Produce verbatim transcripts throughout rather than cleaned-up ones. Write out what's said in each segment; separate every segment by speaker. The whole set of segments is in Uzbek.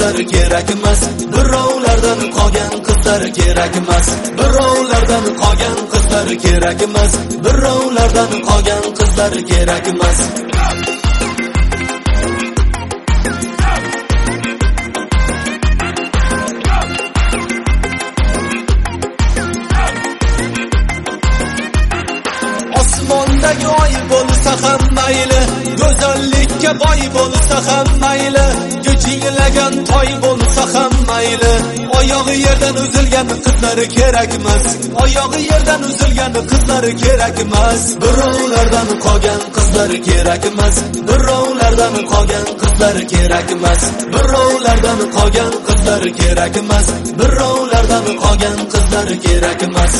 Speaker 1: qizlar kerak emas. Birovlardan qolgan qizlar kerak emas. Birovlardan qolgan qizlar kerak emas. Birovlardan qolgan qizlar kerak emas. Osmondagi oy bo'lsa ham mayli, go'zallikka boy bo'lsa ham mayli, ko'chinglagan toy bo'lsa ham mayli, oyog'i yerdan uzilgan qizlar kerak emas. Oyog'i yerdan uzilgan qizlar kerak emas. Birovlardan qolgan qizlar kerak emas. Birovlardan qolgan qizlar kerak emas. Birovlardan qolgan qizlar kerak emas. Birovlardan qolgan qizlar kerak emas.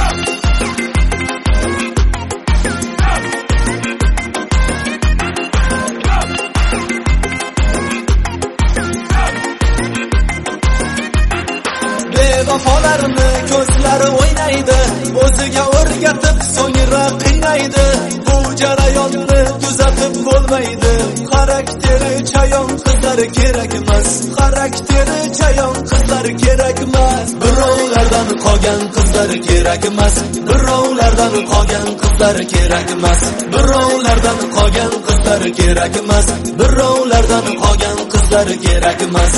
Speaker 1: Bevafolarni ko'zlari o'ynaydi, o'ziga o'rgatib so'ngra qiynaydi. Bu jarayonni tuzatib bo'lmaydi. Xarakteri chayon qizlar kerak emas. Xarakteri chayon qizlar kerak emas. Birovlardan qolgan qizlar kerak emas. Birovlardan qolgan qizlar kerak emas. Birovlardan qolgan qizlar kerak emas. Birovlardan qolgan qizlar kerak emas.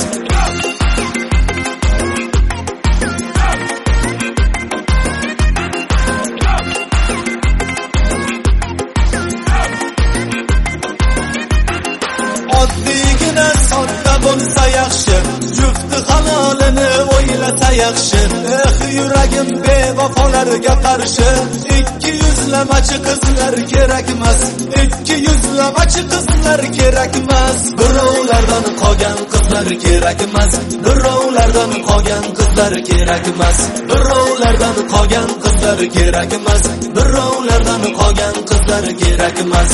Speaker 1: Oddiygina sodda bo'lsa yaxshi, jufti halolini o'ylasa yaxshi. Eh, yuragim bevafolarga qarshi. Ikki yuzlamachi qizlar kerak emas. Ikki yuzlamachi qizlar kerak emas. Birovlardan qolgan qizlar kerak emas. Birovlardan qolgan qizlar kerak emas. Birovlardan qolgan qizlar kerak emas. Birovlardan qolgan qizlar kerak emas.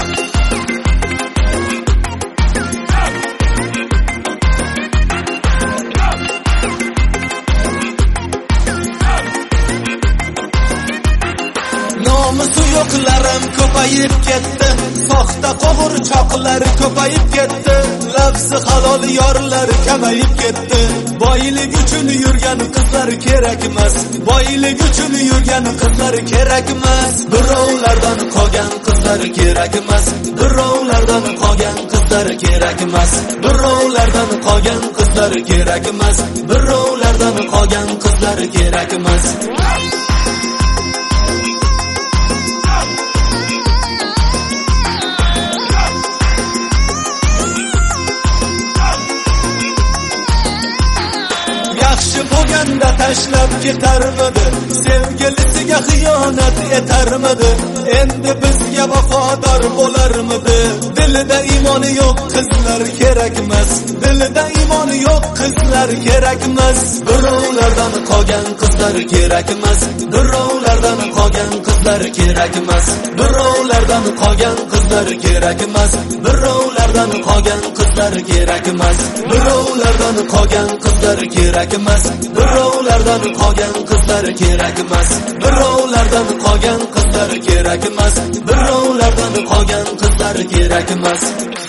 Speaker 1: Nomusi yo'qlarim ko'payib ketdi. Soxta qo'g'irchoqlar ko'payib ketdi. Lafzi halol yorlar kamayib ketdi. Boylik uchun yurgan qizlar kerak emas. Boylik uchun yurgan qizlar kerak emas. Birovlardan qolgan qizlar kerak emas. Birovlardan qolgan qizlar kerak emas. Birovlardan qolgan qizlar kerak emas. Birovlardan qolgan qizlar kerak emas. Yaxshi bo'lganda tashlab ketarmidi? Sevgilisiga xiyonat etarmidi? Endi bizga vafodor bo'larmidi? Dilida iymoni yo'q qizlar kerak emas. Dilida iymoni yo'q qizlar kerak emas. Birovlardan qolgan qizlar kerak emas. Birovlardan qolgan qizlar kerak emas. Birovlardan qolgan qizlar kerak emas. Birovlardan qolgan qizlar kerak emas. Birovlardan qolgan qizlar kerak emas. Birovlardan qolgan qizlar kerak emas. Birovlardan qolgan qizlar kerak emas. Birovlardan qolgan qizlar kerak emas.